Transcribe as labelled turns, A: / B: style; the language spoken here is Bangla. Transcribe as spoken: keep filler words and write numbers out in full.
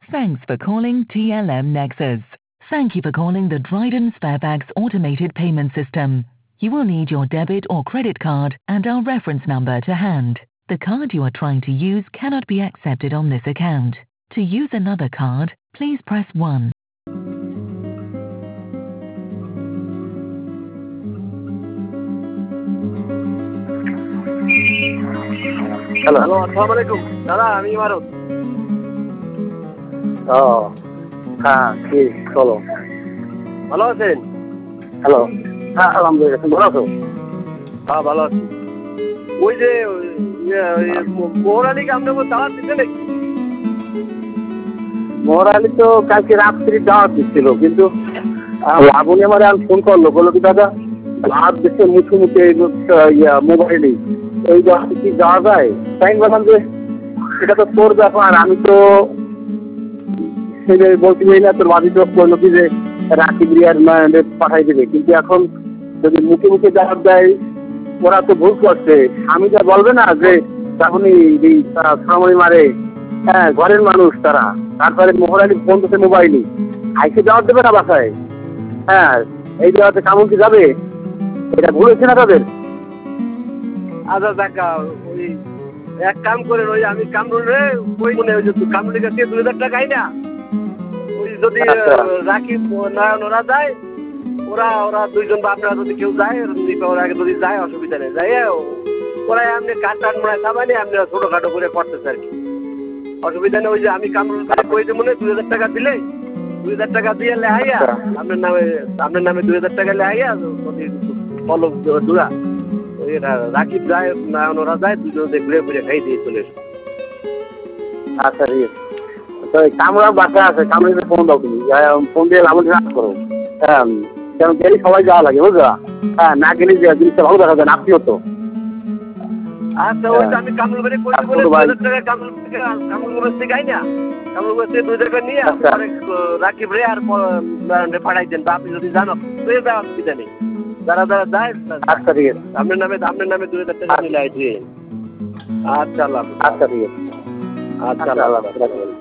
A: Thanks for calling T L M Nexus. Thank you for calling the Dryden Sparebags automated payment system. You will need your debit or credit card and our reference number to hand. The card you are trying to use cannot be accepted on this account. To use another card, please press one.
B: Hello hello আসসালামু আলাইকুম দাদা, আমি ইমারত। ও হ্যাঁ, কি বলো, ভালো আছেন? হ্যালো, হ্যাঁ আলহামদুলিল্লাহ, তুমি ভালো আছো? হ্যাঁ ভালো আছি। ওই যে মোহর আলীকে আপনার দাওয়াত দিচ্ছে নাকি? মোহর আলী তো কালকে রাত্রি দাওয়াত দিচ্ছিল, কিন্তু লাবণী আমার ফোন করলো, বললো কি দাদা দাওয়াত দিচ্ছে মুখে মুখে ইয়া মোবাইলে, এই দাওয়াতে কি যাওয়া যায়? তাই বললাম যে সেটা তো তোর ব্যাপার, আমি তো সেটা বলতে চাই না। তোর বাড়ি তো করলো কি যে রাকিব রিয়ার পাঠাই দেবে, কিন্তু এখন যদি মুখে মুখে দাওয়াত দেয় ওরা তো ভুল করছে। আমি যা বলবে না যে তখনই শ্রমণী মারে, হ্যাঁ ঘরের মানুষ তারা, তারপরে মোহর আলী ফোন করছে মোবাইলে, আইসে দাওয়াত দেবে না বাসায়? হ্যাঁ, এই দাওয়াতে কামড় কি যাবে? এটা ভুল হচ্ছে না তাদের? আচ্ছা দেখা ওই এক কাম করেন, ওই আমি কামরুল রে ওই মনে ওই যে কামরুলের কাছে দুই হাজার টাকা আই না, ওই যদি রাকিব নয়ন ওরা যায়, ওরা ওরা দুইজন বা আপনারা যদি কেউ যায়, ওরা আগে যদি যায় অসুবিধা নেই, যাই ওরা আপনি কাঠ টাট মনে সাবানি আপনি ছোটোখাটো করে করতেছে আর কি, অসুবিধা নেই। ওই যে আমি কামরুল কই যে মনে দুই হাজার টাকা দিলে দুই হাজার টাকা দিয়ে লেহাইয়া আপনার নামে আপনার নামে দুই হাজার টাকা লেহাইয়া যদি ফলো দূরা রাকিব যায় নয়ন ওরা যায়, দুজনে ঘুরে ঘুরে খাই দিয়ে চলে এসো। আচ্ছা ঠিক আছে, তো কামরা বাসায় আছে, কামড়ে ফোন দাও, তুমি ফোন দিয়ে লাভন রাত করো। হ্যাঁ কেন গেলে সবাই যাওয়া লাগে বুঝলা, হ্যাঁ না গেলে জিনিসটা ভালো দেখা যায় না, আপনিও তো। আচ্ছা ওই আমি কামরুল বাড়ি করে বলে দুই হাজার টাকা কামরুল কামরুল থেকে গাই না, কামরুল থেকে দুই হাজার টাকা নিয়ে রাকিব রে আর পাঠাই দেন, বা আপনি যদি জানো তো যাওয়ার অসুবিধা নেই, যারা যারা যায়। আচ্ছা ঠিক আছে, আপনার নামে আপনার নামে দুই হাজার টাকা নিলে আইছি। আচ্ছা আল্লাহ, আচ্ছা ঠিক আছে, আচ্ছা আল্লাহ।